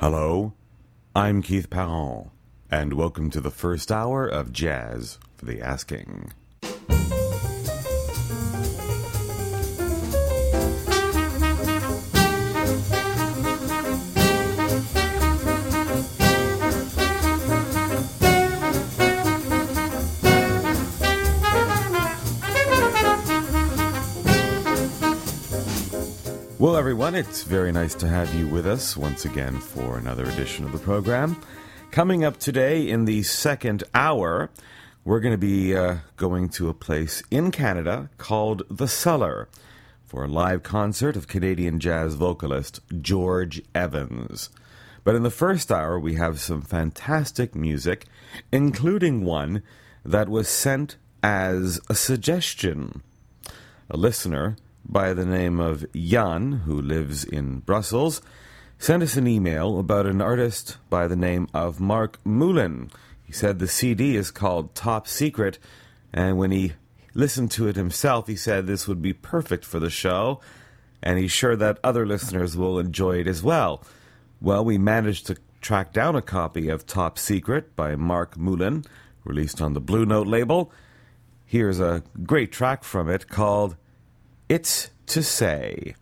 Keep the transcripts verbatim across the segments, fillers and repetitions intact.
Hello, I'm Keith Parent, and welcome to the first hour of Jazz for the Asking. Well, everyone, it's very nice to have you with us once again for another edition of the program. Coming up today in the second hour, we're going to be uh, going to a place in Canada called The Cellar for a live concert of Canadian jazz vocalist George Evans. But in the first hour, we have some fantastic music, including one that was sent as a suggestion. A listener by the name of Jan, who lives in Brussels, sent us an email about an artist by the name of Mark Moulin. He said the C D is called Top Secret, and when he listened to it himself, he said this would be perfect for the show, and he's sure that other listeners will enjoy it as well. Well, we managed to track down a copy of Top Secret by Mark Moulin, released on the Blue Note label. Here's a great track from it called It's to Say.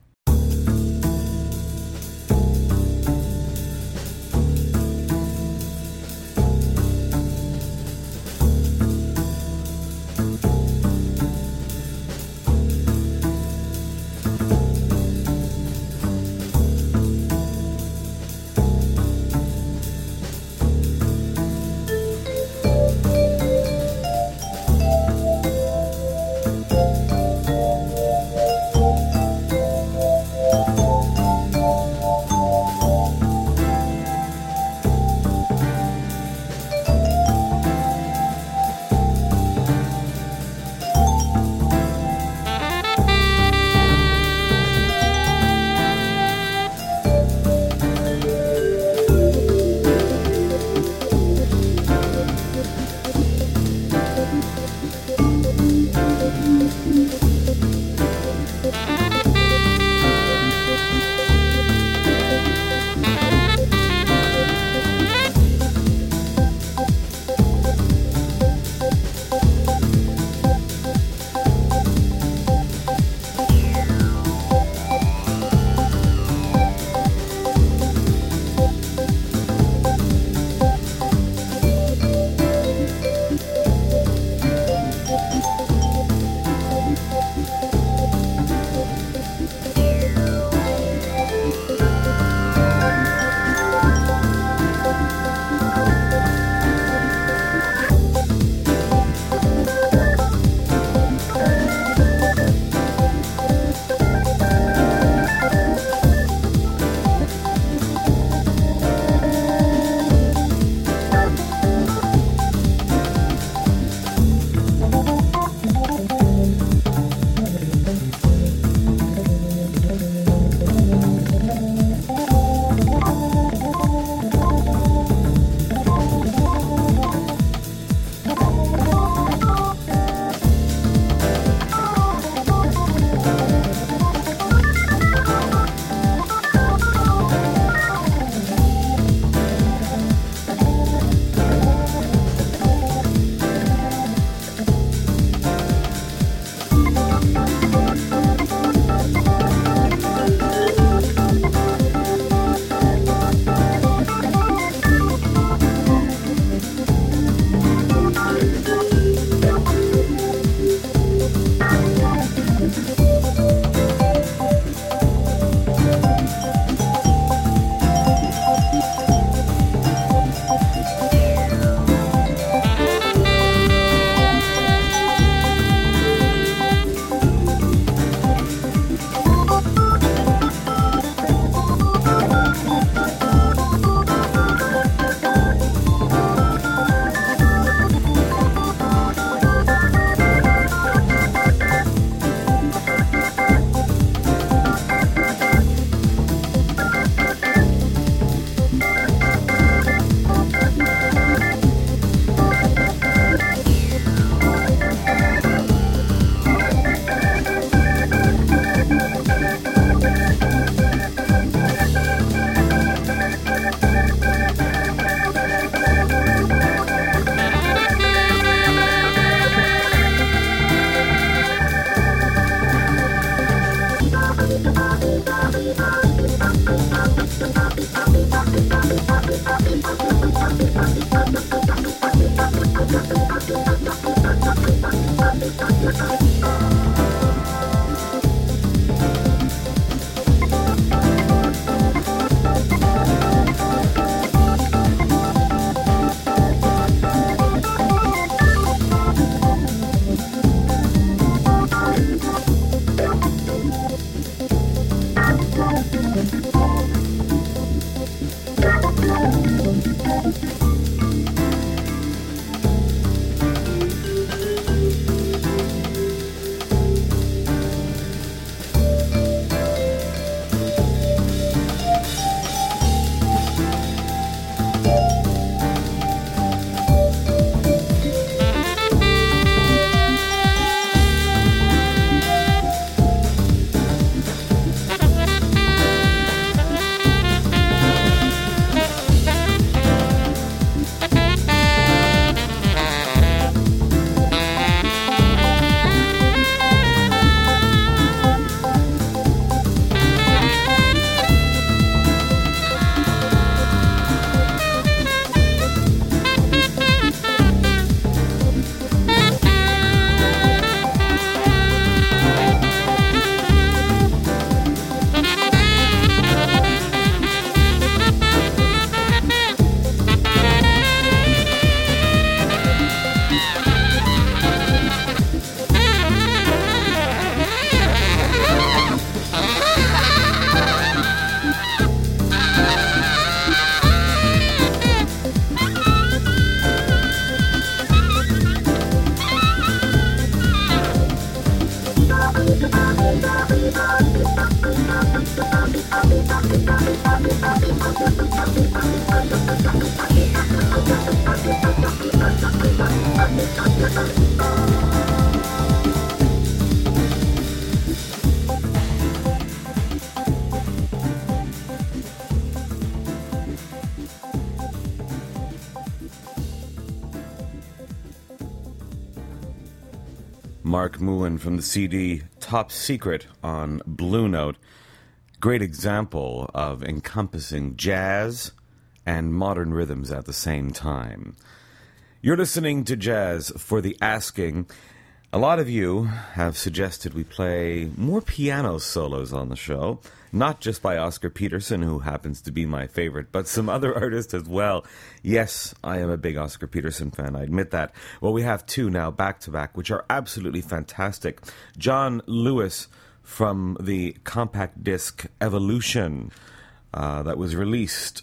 Mark Mullen from the C D Top Secret on Blue Note. Great example of encompassing jazz and modern rhythms at the same time. You're listening to Jazz for the Asking. A lot of you have suggested we play more piano solos on the show, not just by Oscar Peterson, who happens to be my favorite, but some other artists as well. Yes, I am a big Oscar Peterson fan, I admit that. Well, we have two now back-to-back, which are absolutely fantastic. John Lewis from the compact disc Evolution uh, that was released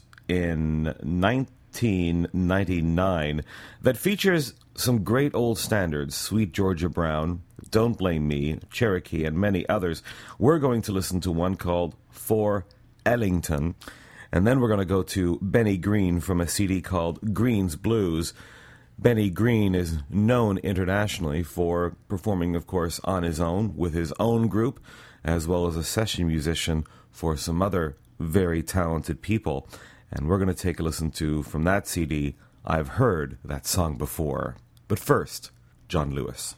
in nineteen ninety-nine that features some great old standards, Sweet Georgia Brown, Don't Blame Me, Cherokee, and many others. We're going to listen to one called For Ellington, and then we're going to go to Benny Green from a C D called Green's Blues. Benny Green is known internationally for performing, of course, on his own, with his own group, as well as a session musician for some other very talented people. And we're going to take a listen to, from that C D, I've Heard That Song Before. But first, John Lewis.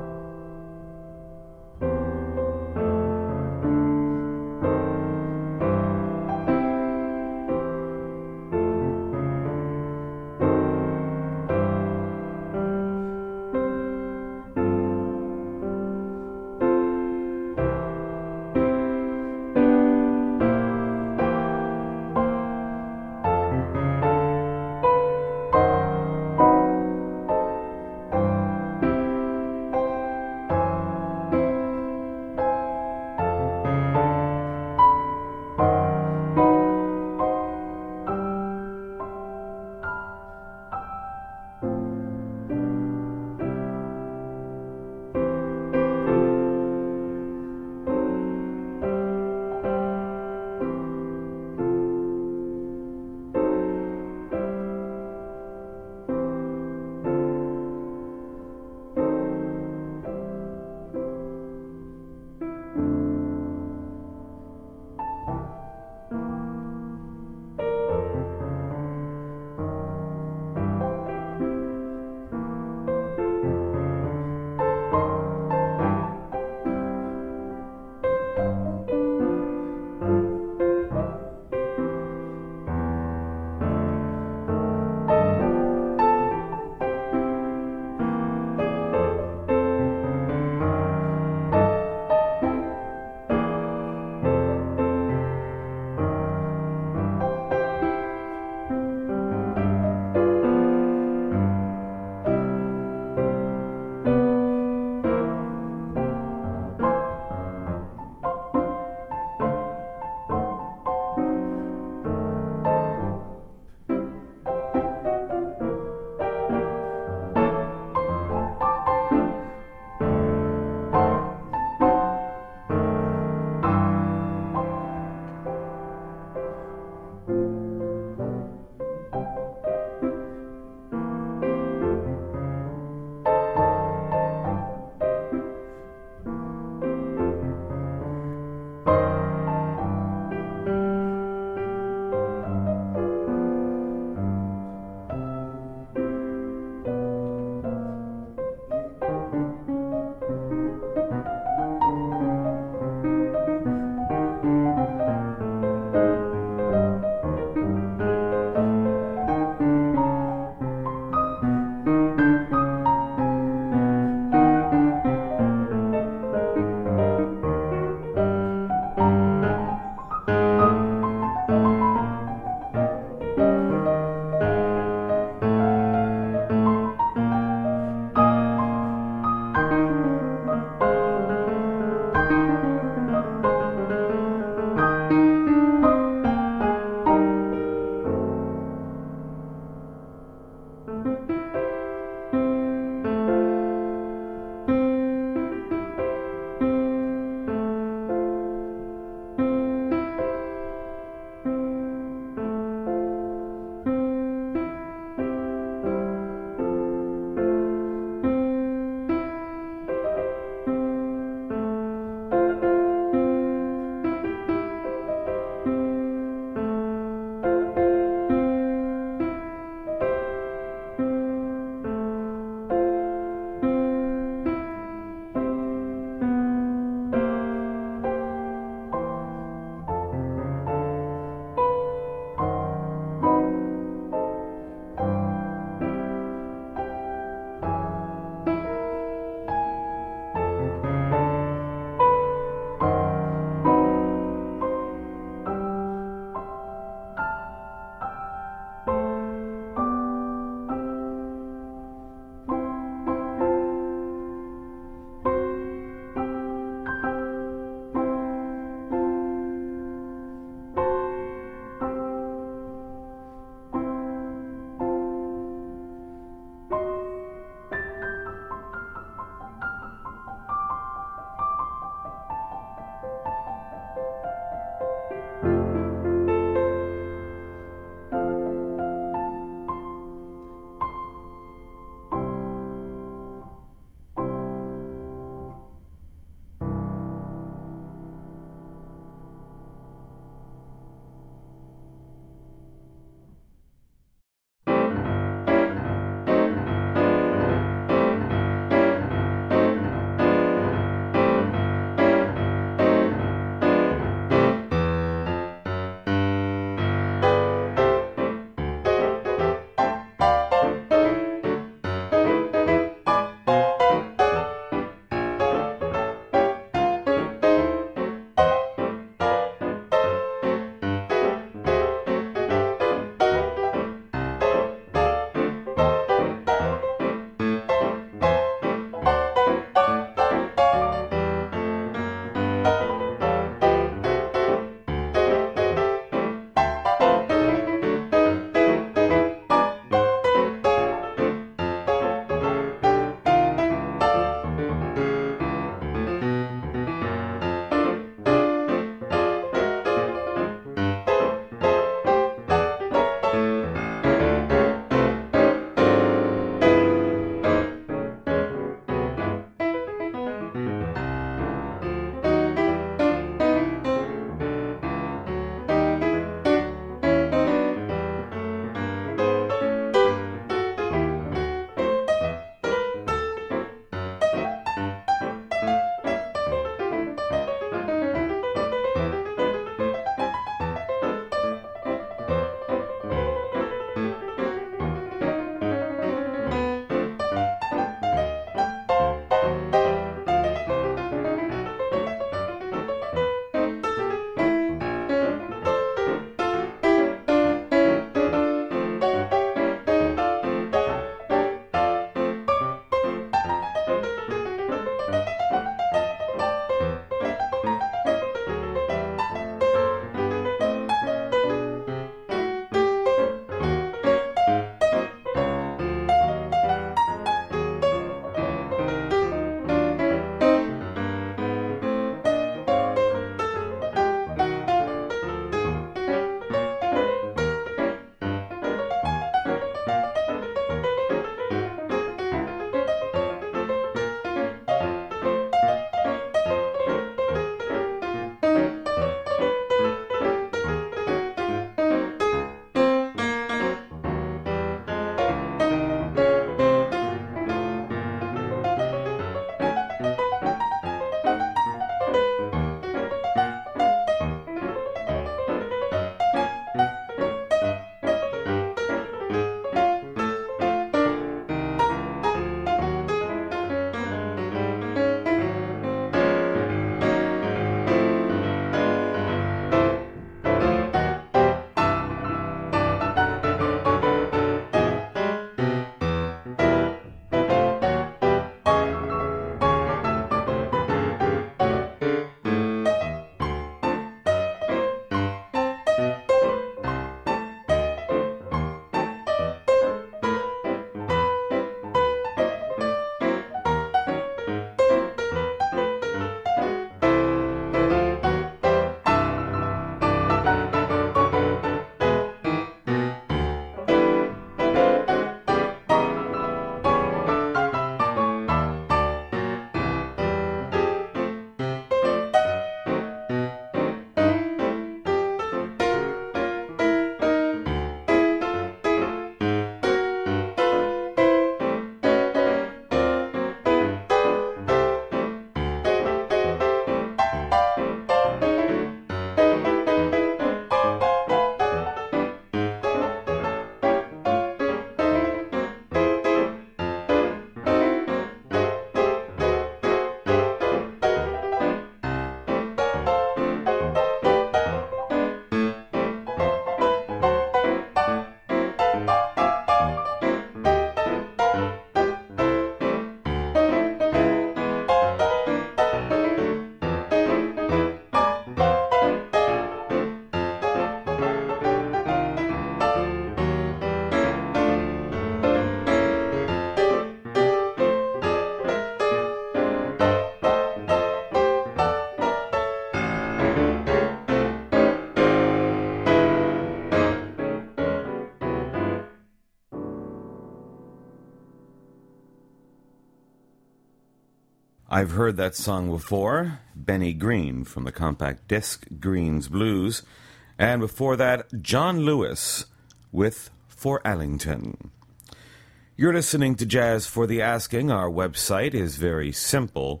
I've heard that song before, Benny Green from the compact disc Green's Blues, and before that, John Lewis with For Ellington. You're listening to Jazz for the Asking. Our website is very simple,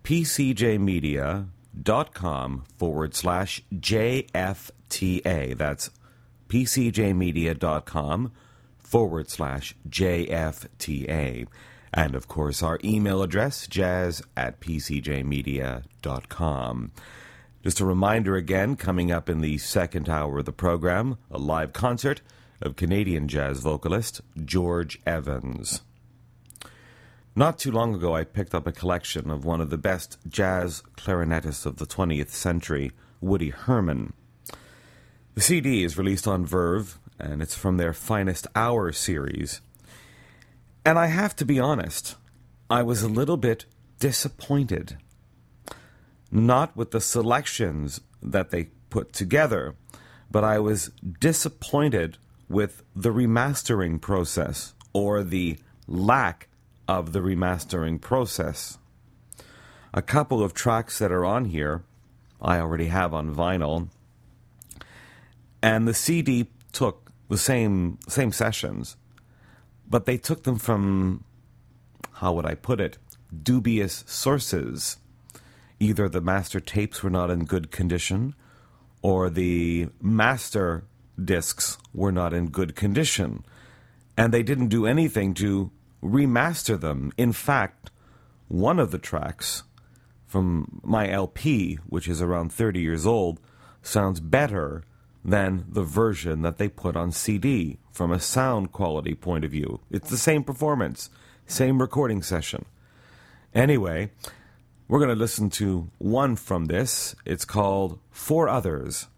pcjmedia.com forward slash JFTA. That's pcjmedia.com forward slash JFTA. And, of course, our email address, jazz at pcjmedia.com. Just a reminder again, coming up in the second hour of the program, a live concert of Canadian jazz vocalist George Evans. Not too long ago, I picked up a collection of one of the best jazz clarinetists of the twentieth century, Woody Herman. The C D is released on Verve, and it's from their Finest Hour series. And I have to be honest, I was a little bit disappointed. Not with the selections that they put together, but I was disappointed with the remastering process, or the lack of the remastering process. A couple of tracks that are on here, I already have on vinyl, and the C D took the same same sessions, but they took them from, how would I put it, dubious sources. Either the master tapes were not in good condition, or the master discs were not in good condition, and they didn't do anything to remaster them. In fact, one of the tracks from my L P, which is around thirty years old, sounds better than the version that they put on C D from a sound quality point of view. It's the same performance, same recording session. Anyway, we're going to listen to one from this. It's called For Others.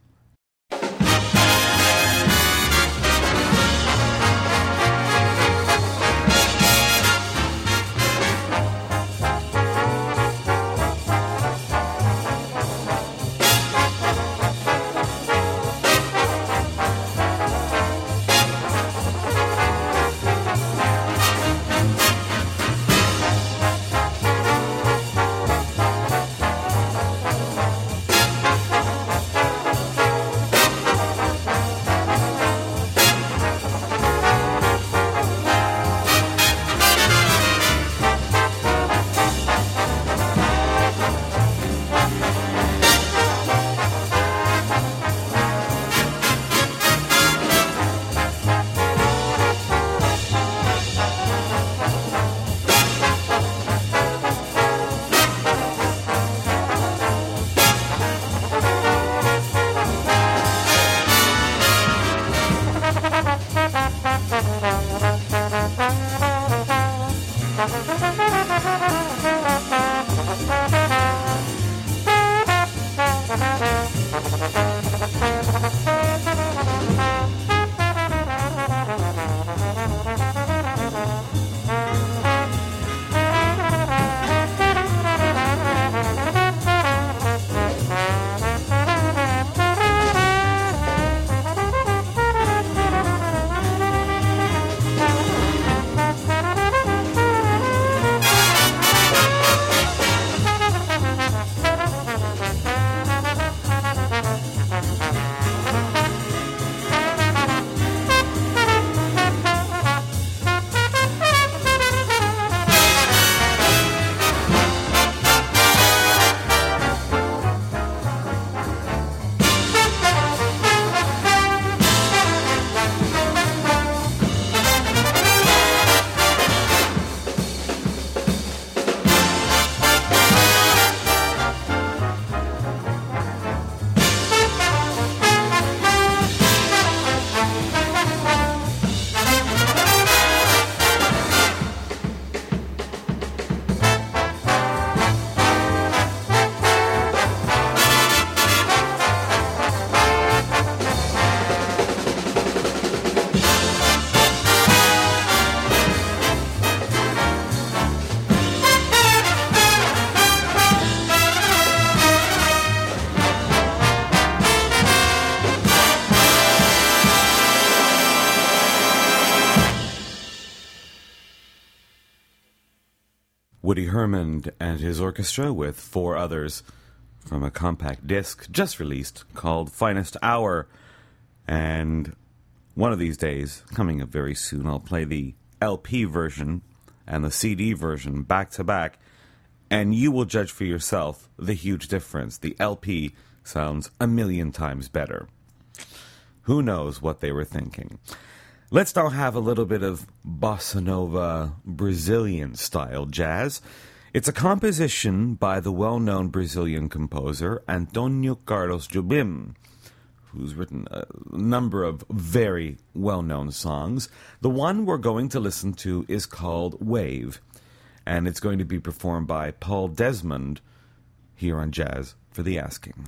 Woody Herman and his orchestra with four others from a compact disc just released called Finest Hour. And one of these days, coming up very soon, I'll play the L P version and the C D version back to back, and you will judge for yourself the huge difference. The L P sounds a million times better. Who knows what they were thinking? Let's now have a little bit of bossa nova Brazilian style jazz. It's a composition by the well-known Brazilian composer Antônio Carlos Jobim, who's written a number of very well-known songs. The one we're going to listen to is called Wave, and it's going to be performed by Paul Desmond here on Jazz for the Asking.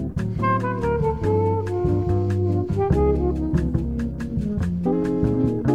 Thank you.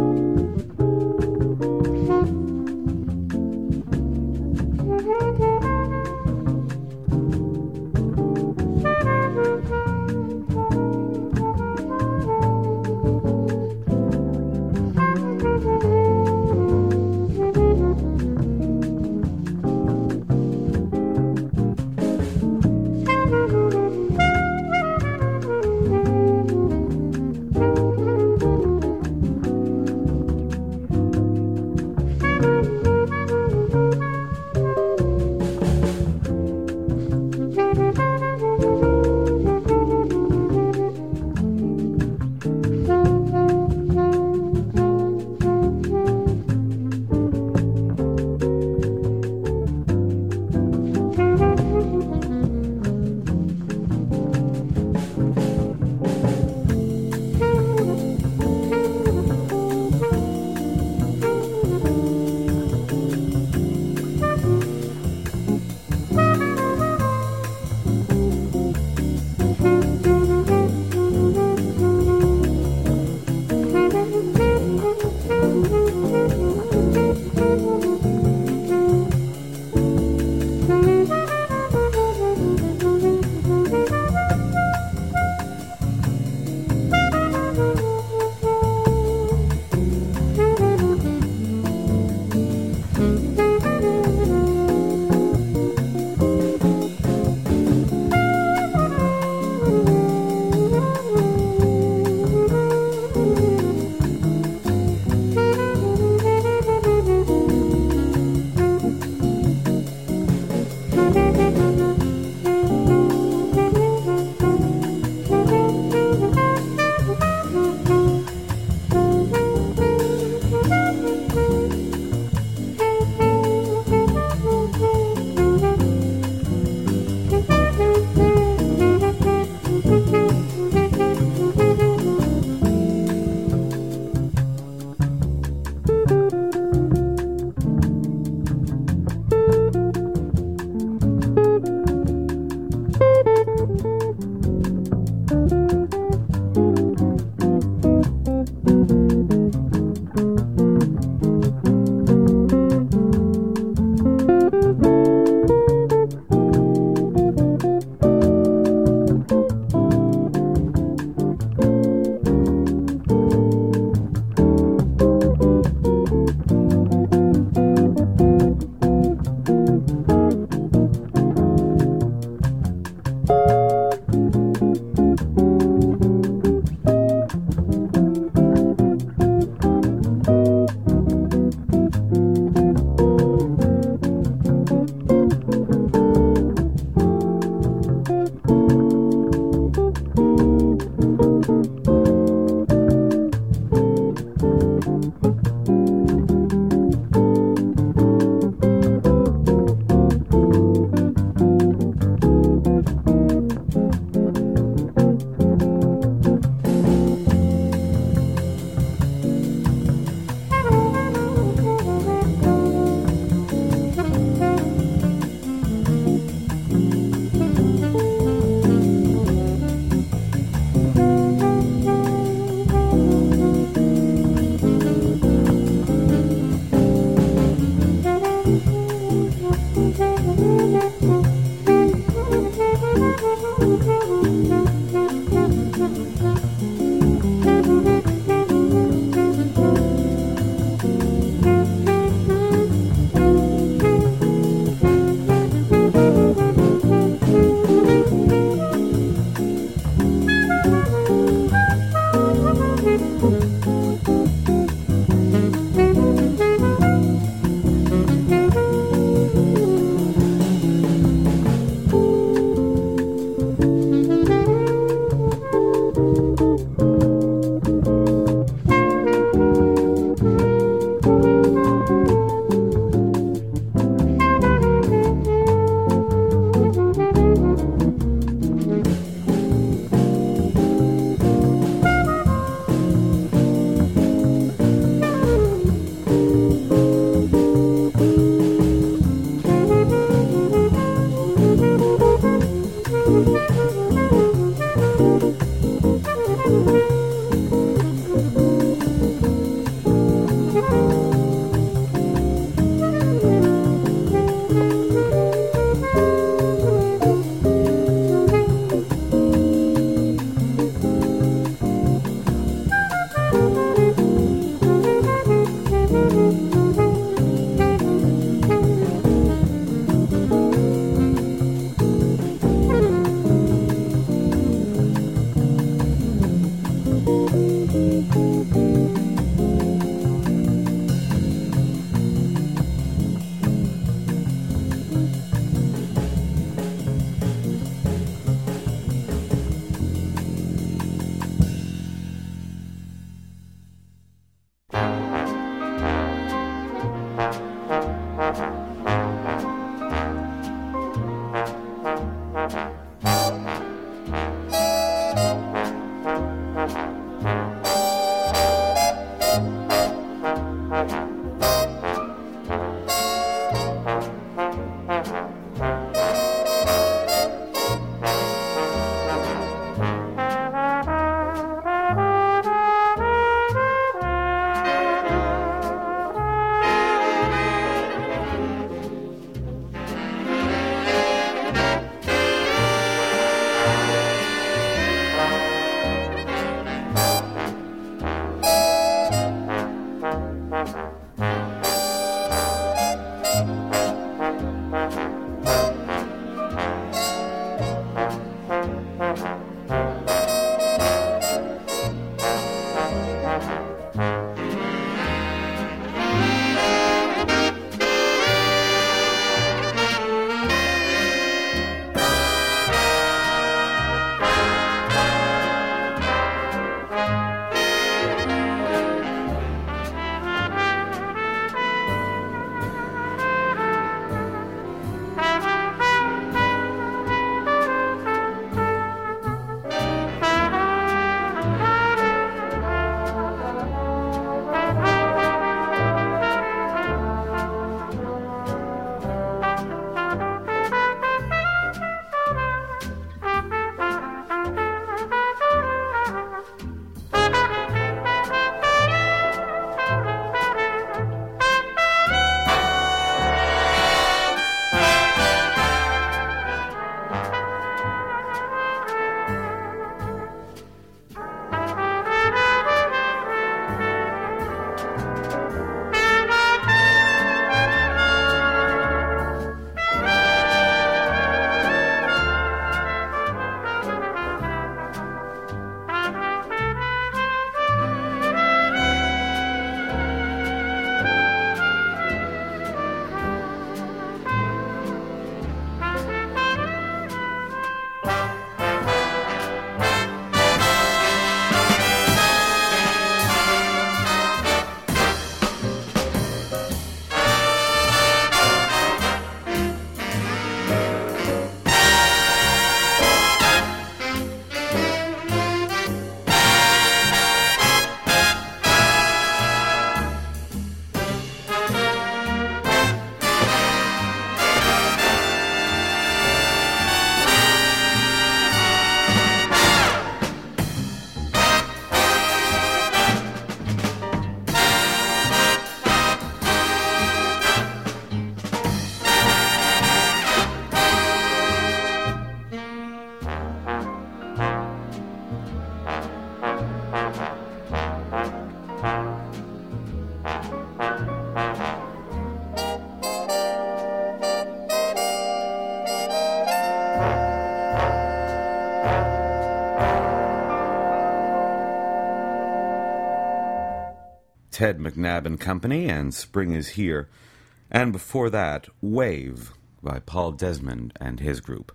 Ted McNabb and Company and Spring is Here, and before that, Wave by Paul Desmond and his group.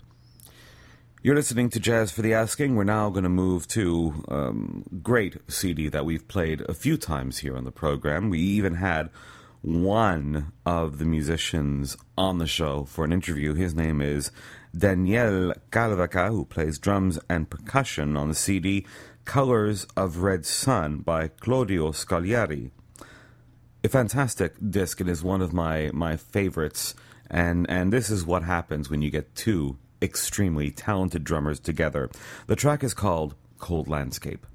You're listening to Jazz for the Asking. We're now going to move to a um, great C D that we've played a few times here on the program. We even had one of the musicians on the show for an interview. His name is Daniel Calvaca, who plays drums and percussion on the C D Colors of Red Sun by Claudio Scagliari. A fantastic disc. It is one of my, my favorites, and, and this is what happens when you get two extremely talented drummers together. The track is called Cold Landscape.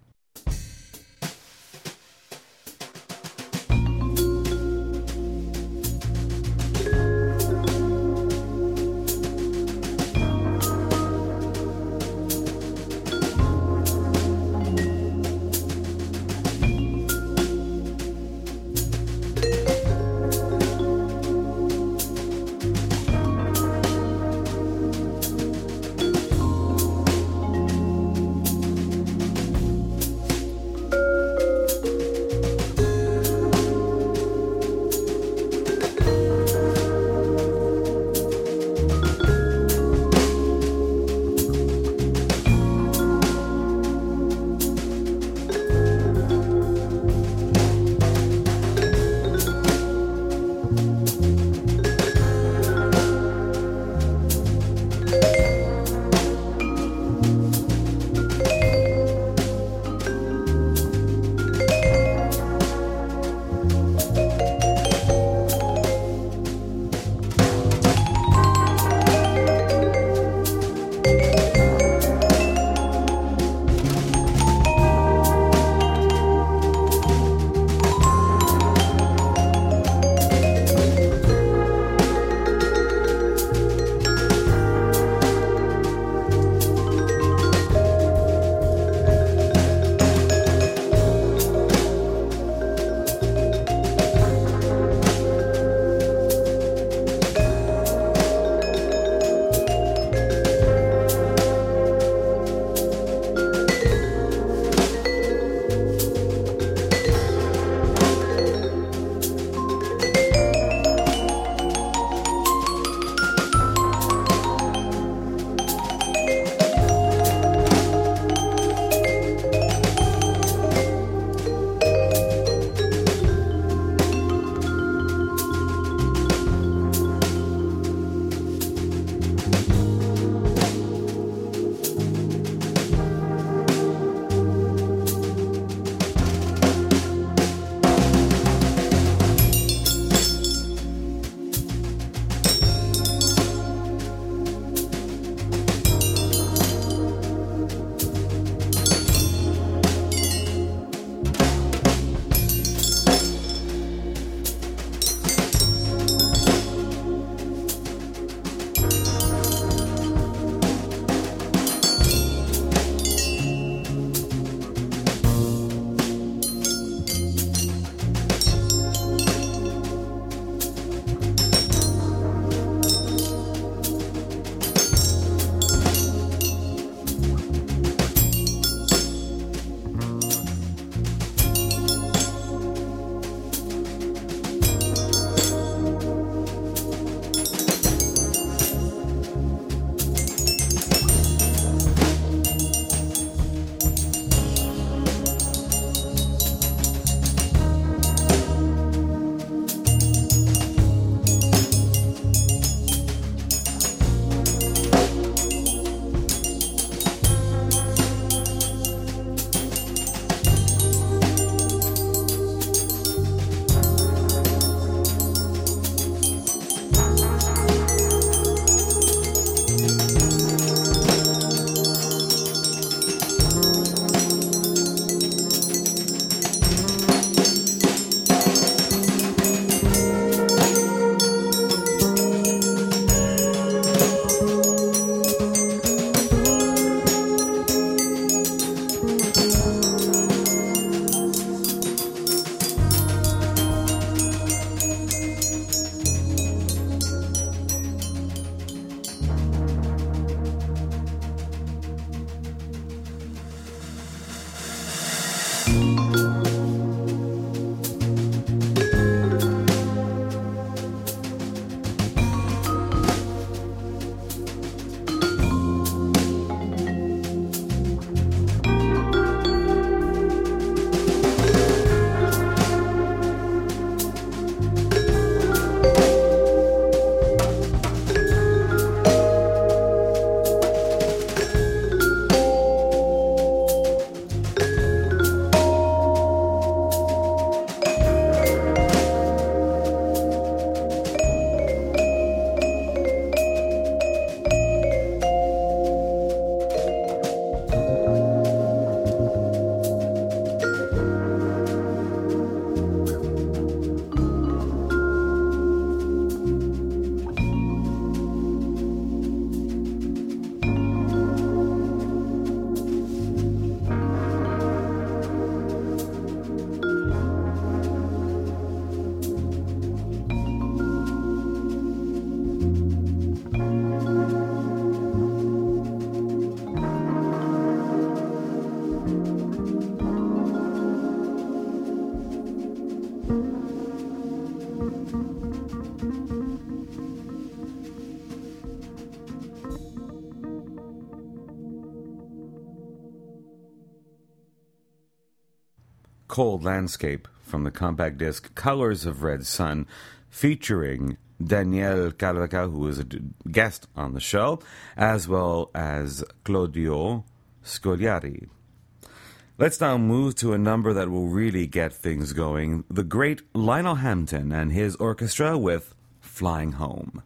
Cold Landscape from the compact disc Colors of Red Sun, featuring Daniel Calvaca, who is a d- guest on the show, as well as Claudio Scogliari. Let's now move to a number that will really get things going. The great Lionel Hampton and his orchestra with Flying Home.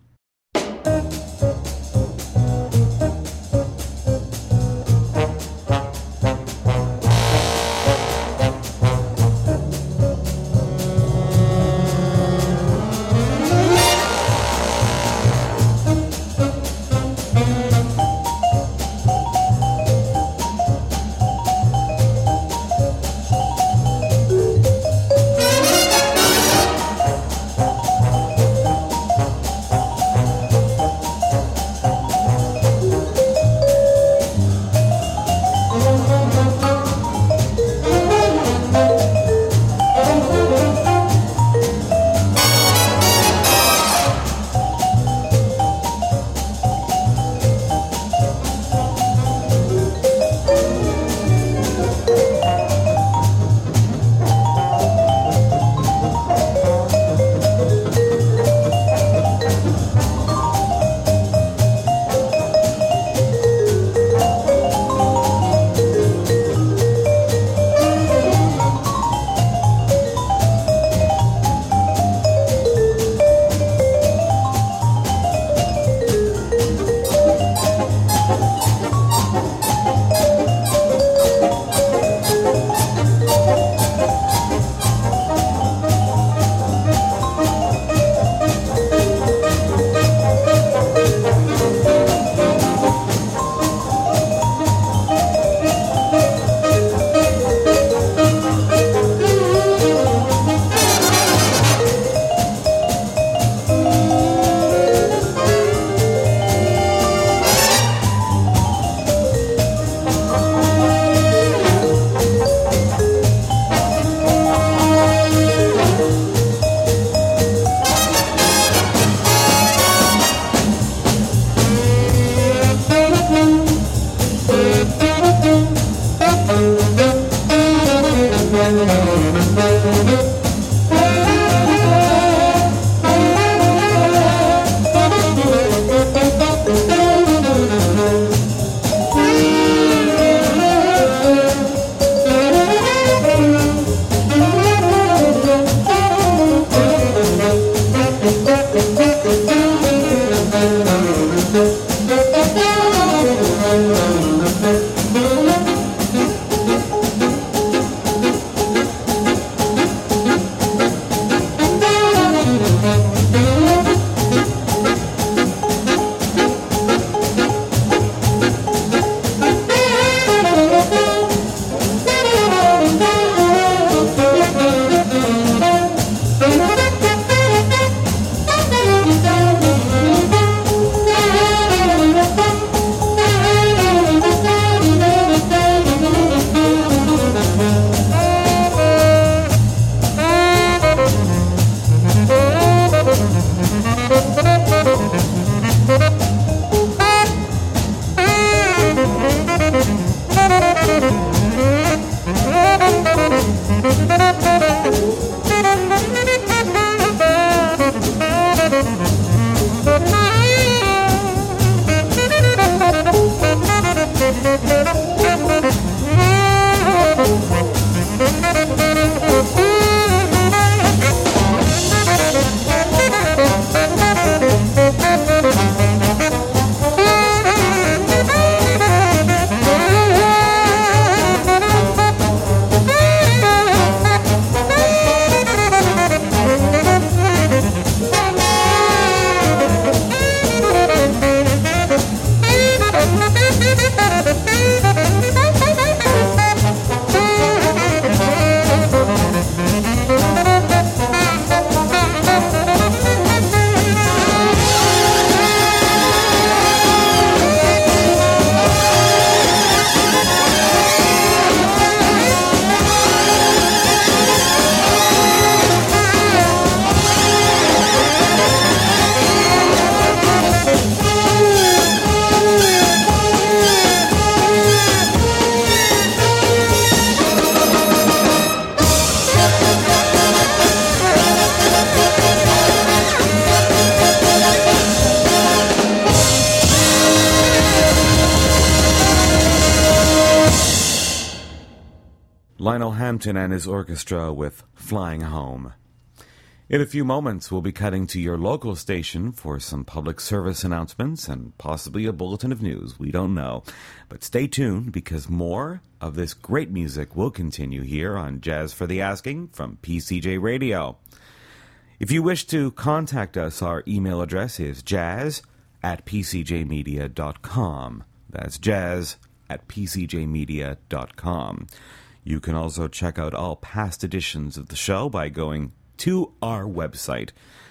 Lionel Hampton and his orchestra with Flying Home. In a few moments, we'll be cutting to your local station for some public service announcements and possibly a bulletin of news. We don't know. But stay tuned because more of this great music will continue here on Jazz for the Asking from P C J Radio. If you wish to contact us, our email address is jazz at p c j media dot com. That's jazz at p c j media dot com. You can also check out all past editions of the show by going to our website,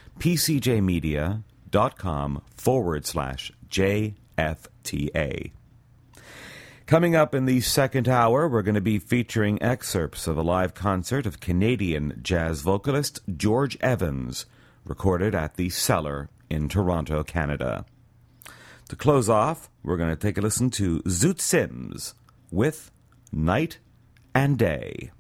pcjmedia.com forward slash JFTA. Coming up in the second hour, we're going to be featuring excerpts of a live concert of Canadian jazz vocalist George Evans, recorded at the Cellar in Toronto, Canada. To close off, we're going to take a listen to Zoot Sims with Night and Day.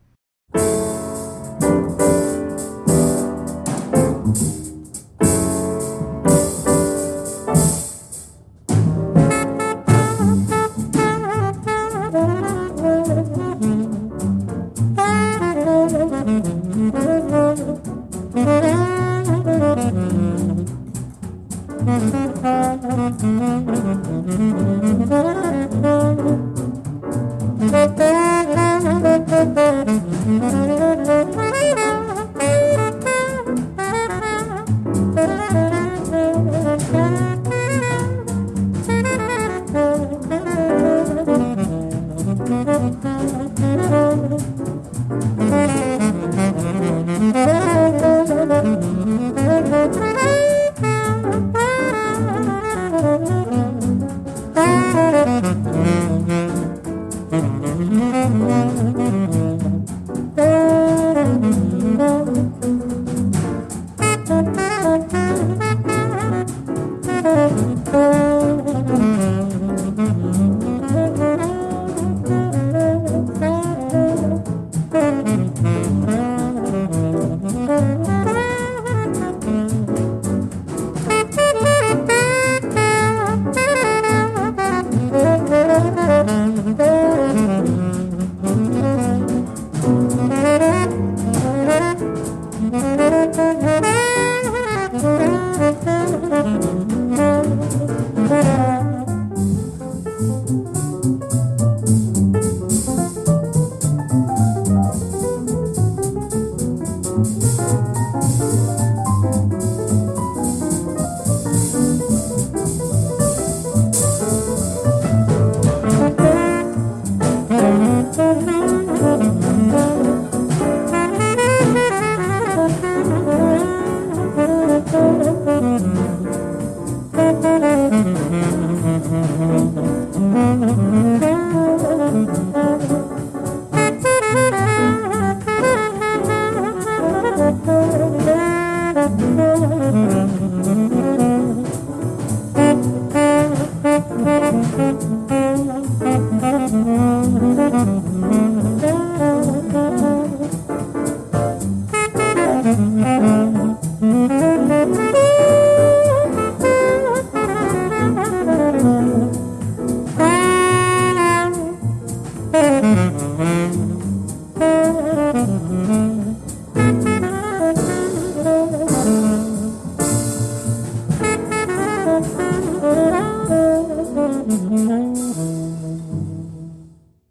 Mm-hmm.